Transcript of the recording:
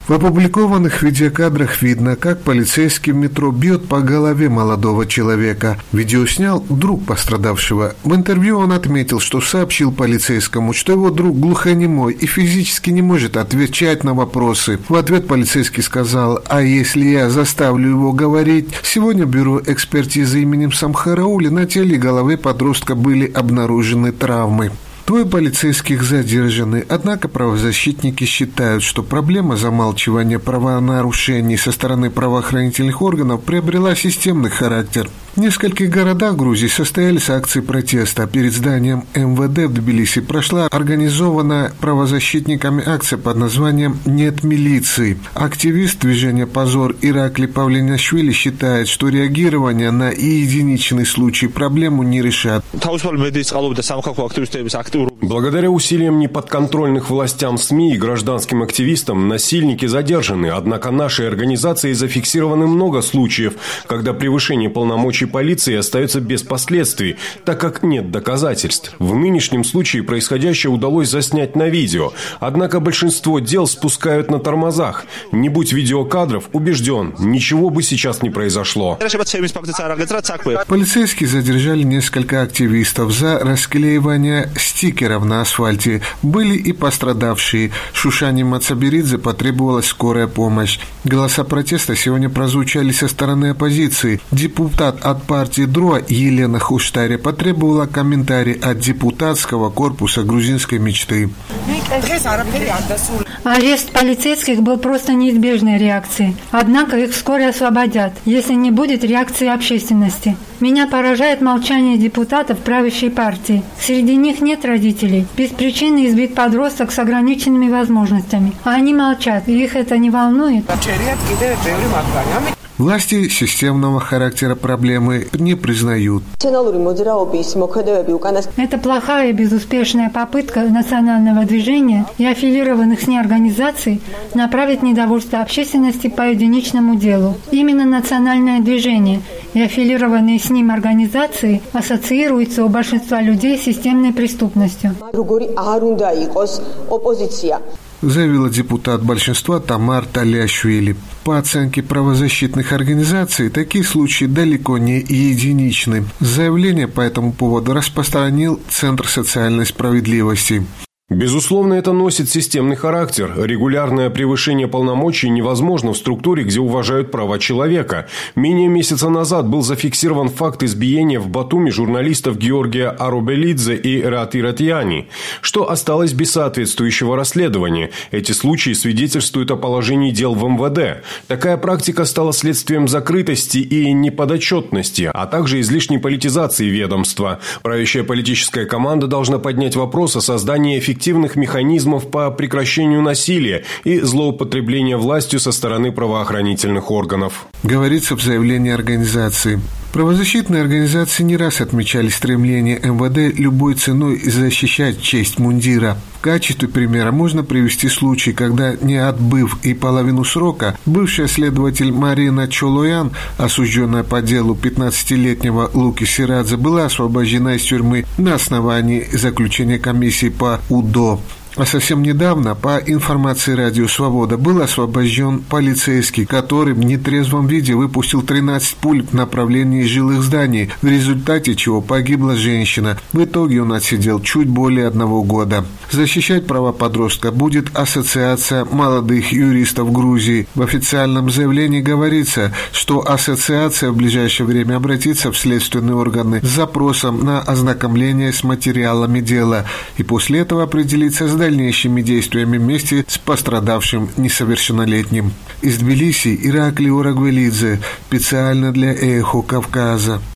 В опубликованных видеокадрах видно, как полицейский в метро бьет по голове молодого человека. Видео снял друг пострадавшего. В интервью он отметил, что сообщил полицейскому, что его друг глухонемой и физически не может отвечать на вопросы. В ответ полицейский сказал: «А если я заставлю его говорить?» Сегодня в бюро экспертизы именем Самхараули на теле и голове подростка были обнаружены травмы. Двое полицейских задержаны, однако правозащитники считают, что проблема замалчивания правонарушений со стороны правоохранительных органов приобрела системный характер. В нескольких городах Грузии состоялись акции протеста. Перед зданием МВД в Тбилиси прошла организованная правозащитниками акция под названием «Нет милиции». Активист движения «Позор» Иракли Павлиняшвили считает, что реагирование на единичный случай проблему не решат. Благодаря усилиям неподконтрольных властям СМИ и гражданским активистам насильники задержаны, однако нашей организации зафиксировано много случаев, когда превышение полномочий полиции остается без последствий, так как нет доказательств. В нынешнем случае происходящее удалось заснять на видео, однако большинство дел спускают на тормозах. Не будь видеокадров, убежден, ничего бы сейчас не произошло. Полицейские задержали несколько активистов за расклеивание стикеров на асфальте. Были и пострадавшие. Шушане Мацаберидзе потребовалась скорая помощь. Голоса протеста сегодня прозвучали со стороны оппозиции. Депутат от партии ДРОА Елена Хуштаре потребовала комментарий от депутатского корпуса грузинской мечты. Арест полицейских был просто неизбежной реакцией. Однако их вскоре освободят, если не будет реакции общественности. Меня поражает молчание депутатов правящей партии. Среди них нет родителей. Без причины избит подросток с ограниченными возможностями. А они молчат, и их это не волнует. Власти системного характера проблемы не признают. Это плохая и безуспешная попытка национального движения и аффилированных с ней организаций направить недовольство общественности по единичному делу. Именно национальное движение и аффилированные с ним организации ассоциируются у большинства людей с системной преступностью. Заявила депутат большинства Тамар Таляшвили. По оценке правозащитных организаций, такие случаи далеко не единичны. Заявление по этому поводу распространил Центр социальной справедливости. Безусловно, это носит системный характер. Регулярное превышение полномочий невозможно в структуре, где уважают права человека. Менее месяца назад был зафиксирован факт избиения в Батуми журналистов Георгия Арубелидзе и Рати Ратьяни, что осталось без соответствующего расследования. Эти случаи свидетельствуют о положении дел в МВД. Такая практика стала следствием закрытости и неподотчетности, а также излишней политизации ведомства. Правящая политическая команда должна поднять вопрос о создании эффективных механизмов по прекращению насилия и злоупотребления властью со стороны правоохранительных органов. Говорится в заявлении организации. Правозащитные организации не раз отмечали стремление МВД любой ценой защищать честь мундира. В качестве примера можно привести случай, когда, не отбыв и половину срока, бывшая следователь Марина Чолоян, осужденная по делу 15-летнего Луки Сирадзе, была освобождена из тюрьмы на основании заключения комиссии по УДО. А совсем недавно, по информации Радио Свобода, был освобожден полицейский, который в нетрезвом виде выпустил 13 пуль в направлении жилых зданий, в результате чего погибла женщина. В итоге он отсидел чуть более 1 года. Защищать права подростка будет Ассоциация молодых юристов Грузии. В официальном заявлении говорится, что ассоциация в ближайшее время обратится в следственные органы с запросом на ознакомление с материалами дела и после этого определится с дальнейшими действиями вместе с пострадавшим несовершеннолетним. Из Тбилиси Иракли Орагвелидзе, специально для Эхо Кавказа.